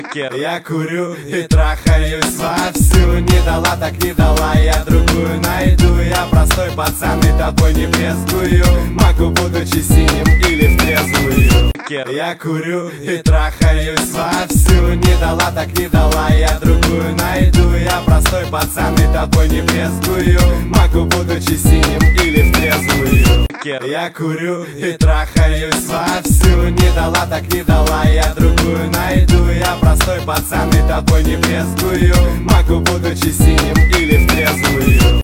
Я курю и трахаюсь вовсю. Не дала, так не дала, я другую найду. Я простой пацан и тобой не брезгую. Могу, будучи синим или в трезвую. Я курю и трахаюсь вовсю. Не дала, так не дала, я другую найду. Я простой пацан и тобой не брезгую. Могу, будучи синим или в трезвую. Я курю и трахаюсь вовсю. Не дала, так не дала, я другую найду. Я простой пацан и тобой не брезгую. Могу, будучи синим или в трезвую.